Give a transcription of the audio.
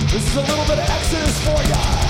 This is a little bit of Exodus for ya.